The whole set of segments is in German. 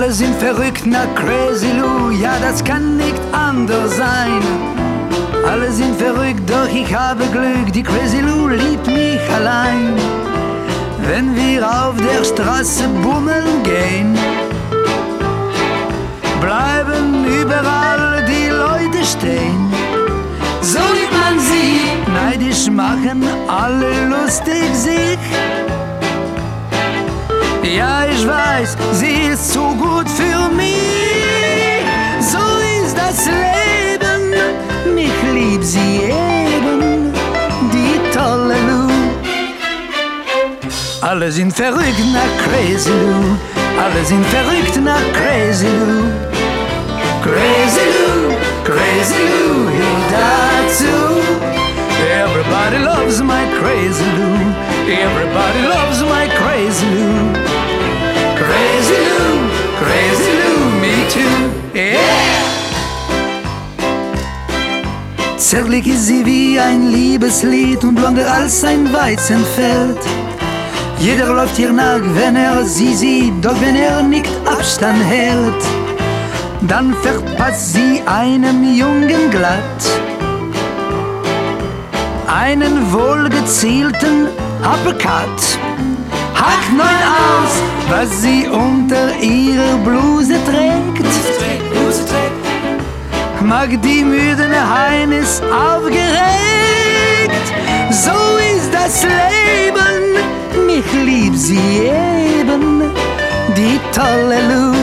Alle sind verrückt nach Crazy Lou, ja das kann nicht anders sein. Alle sind verrückt, doch ich habe Glück, die Crazy Lou liebt mich allein. Wenn wir auf der Straße bummeln gehen, bleiben überall die Leute stehen. So wie man sie neidisch machen, alle lustig sich. Ja, ich weiß, sie ist zu gut für mich. So ist das Leben, mich liebt sie eben, die tolle Lou. Alle sind verrückt nach Crazy Lou, alle sind verrückt nach Crazy Lou. Crazy Lou, Crazy Lou, ich dazu. Everybody loves my Crazy Lou, everybody loves my Crazy Lou. Crazy Lou, me too, yeah! Zärtlich ist sie wie ein Liebeslied und blonder als ein Weizenfeld. Jeder läuft ihr nach, wenn er sie sieht, doch wenn er nicht Abstand hält, dann verpasst sie einem Jungen glatt einen wohlgezielten Uppercut. Hackt neun aus, was sie unter ihrer Bluse trägt. Mag die müde Heinis aufgeregt. So ist das Leben, mich liebt sie eben, die tolle Lou.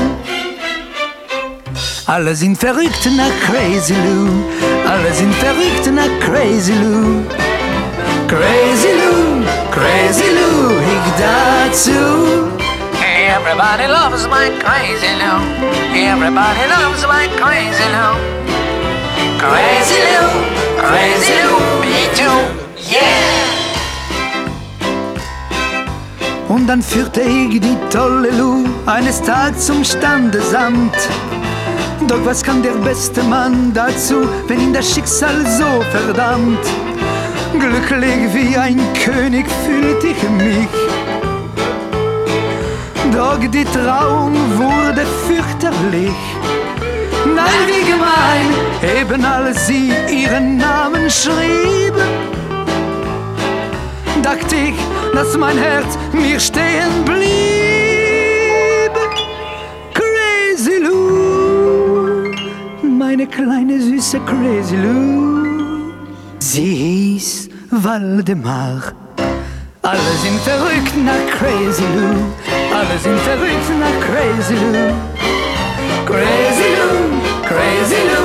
Alle sind verrückt nach Crazy Lou, alle sind verrückt nach Crazy Lou. Crazy Lou, Crazy Lou, ich dazu. Everybody loves my Crazy Lou, everybody loves my Crazy Lou. Crazy Lou, me too, yeah! Und dann führte ich die tolle Lou eines Tages zum Standesamt. Doch was kann der beste Mann dazu, wenn ihn das Schicksal so verdammt? Glücklich wie ein König fühlte ich mich. Doch die Trauung wurde fürchterlich. Nein, wie gemein, eben als sie ihren Namen schrieb, dachte ich, dass mein Herz mir stehen blieb. Crazy Lou, meine kleine süße Crazy Lou. Sie hieß Waldemar. Alle sind verrückt nach Crazy Lou, alle sind verrückt nach Crazy Lou. Crazy Lou, Crazy Lou.